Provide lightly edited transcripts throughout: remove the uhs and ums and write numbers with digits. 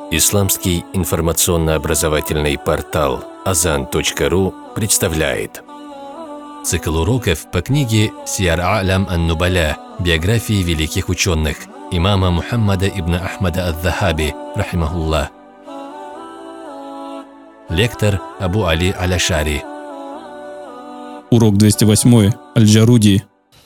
Исламский информационно-образовательный портал Azan.ru представляет цикл уроков по книге «Сияр А'лям ан-Нубаля. Биографии великих ученых» имама Мухаммада ибн Ахмада ад-Дахаби, рахимахуллах. Лектор Абу Али Аль-Ашари. Урок 208. Аль-Джаруди.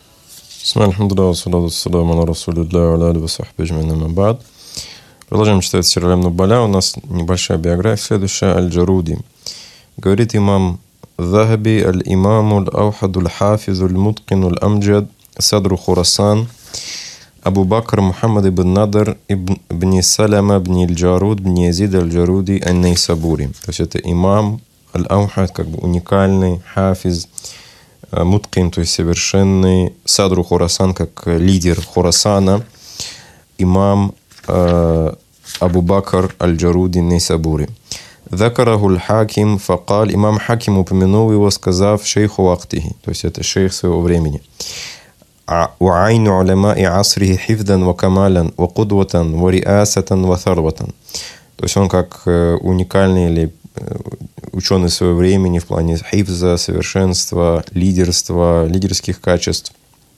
Продолжаем читать Сияр А'лям ан-Нубаля. У нас небольшая биография следующая. Аль-Джаруди. Говорит имам Захаби: аль-имаму аль-аухаду аль-хафизу аль-муткину аль-амджад садру Хурасан Абу Бакр Мухаммад ибн Надр ибн Салама ибн Аль-Джаруд ибн Язид Аль-Джаруди Ан-Найсабури. То есть это имам аль-аухад, как бы уникальный, хафиз, муткин, то есть совершенный, садру Хурасан, как лидер Хурасана, имам Абу Бакр Аль-Джаруди Ан-Найсабури. ذكره الحاكم فقال, имам Хаким упомянул его, сказав шейху вахтихи, то есть это шейх своего времени. وعين علماء عصره حفظا وكمالا وقدوة ورئاسة وثروة. То есть он как уникальный или ученый своего времени в плане хифза, совершенства, лидерства, лидерских качеств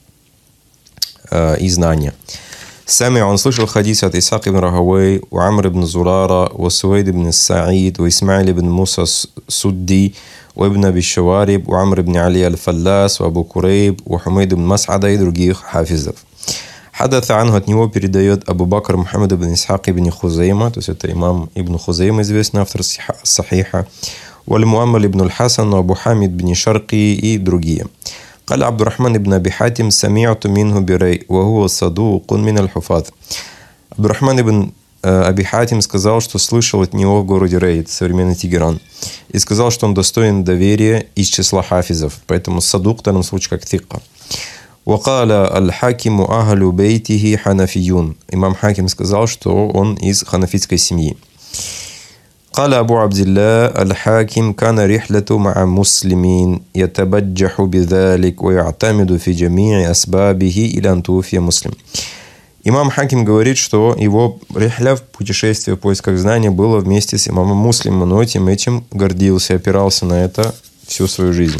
и знания. Сами он слышал хадис от Исаак ибн Рахавей, у Амр ибн Зурара, у Суэйд ибн Саид, у Исмаиль ибн Муса Судди, у Ибн Аби Шавариб, у Амр ибн Али Аль-Фаллас, у Абу Курейб, у Хумейд ибн Мас'ада и других хафизов. Хадатha анху, от него передает Абу Бакр Мухаммад ибн Исхак ибн Хузейма, то есть это имам ибн Хузейма, известный автор Сахиха, у Аль-Муаммаль ибн Аль-Хасан, у Абу Хамид ибн Шарки и другие. قال عبد الرحمن بن أبي حاتم سمعت منه بري وهو صدوق من الحفاظ. Абдурахман ибн Аби Хатим сказал, что слышал от него в городе Рей, современный Тегеран, и сказал, что он достоин доверия из числа хафизов, поэтому садук в данном случае как тикка. وقال الحاكم أهل بيته حنفيون. Имам Хаким сказал, что он из ханафитской семьи. قال أبو عبد الله الحاكم كان رحلة مع مسلمين يتبجح بذلك ويعتمد في جميع أسبابه إلى أن توفي مسلم. Имам Хаким говорит, что его рихля, путешествие в поисках знания, было вместе с имамом Муслимом, но этим гордился, опирался на это всю свою жизнь.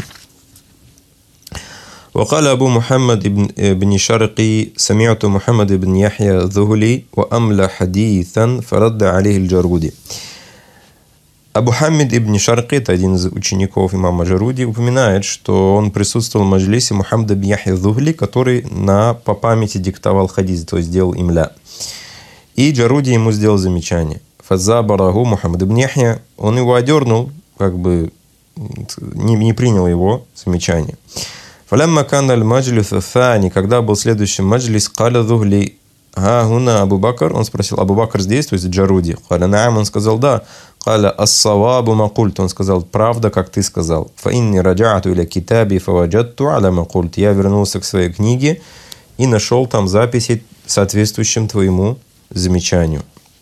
وقال أبو محمد بن شرقي سمعت محمد بن يحيى الذهلي وأملى حديثا فرد عليه الجارودي. Абу Хамид ибн Шарки, это один из учеников имама Джаруди, упоминает, что он присутствовал в маджлисе Мухаммада бн Яхья Зухли, который по памяти диктовал хадис, то есть делал имля. И Джаруди ему сделал замечание. Фазабараху Мухаммад ибн Яхья, он его одернул, как бы не принял его замечание. Фалямма кана аль-маджлис ат-тани, когда был следующий маджлис, каля Зухли гуна Абу Бакр, он спросил: Абу Бакр здесь, то есть Джаруди? Каля наам, он сказал: да. Каля ас-савабу макульт, он сказал: правда, как ты сказал. Фа инни раджа'ату иля китаби фаваджатту аля макульт, я вернулся к своей книге и нашел там записи, соответствующим твоему замечанию.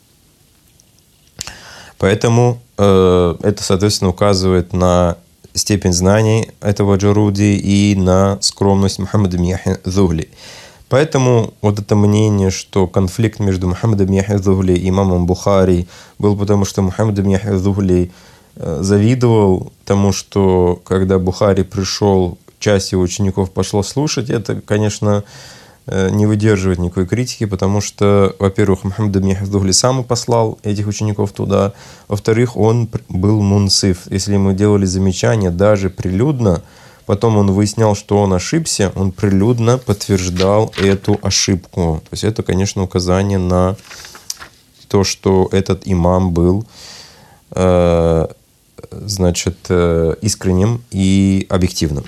Поэтому это, соответственно, указывает на степень знаний этого Джаруди и на скромность Мухаммада бн Яхья Зухли. Поэтому вот это мнение, что конфликт между Мухаммадом бн Яхья Зухли и имамом Бухари был потому, что Мухаммад бн Яхья Зухли завидовал тому, что когда Бухари пришел, часть его учеников пошла слушать, это, конечно, не выдерживает никакой критики, потому что, во-первых, Мухаммад бн Яхья Зухли сам послал этих учеников туда, во-вторых, он был мунсиф. Если ему делали замечания даже прилюдно, потом он выяснял, что он ошибся, он прилюдно подтверждал эту ошибку. То есть это, конечно, указание на то, что этот имам был, искренним и объективным.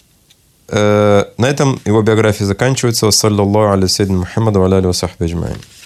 На этом его биография заканчивается. Саллаллаху аля саййидина Мухаммада ва аля алихи ва сахбихи аджмаин.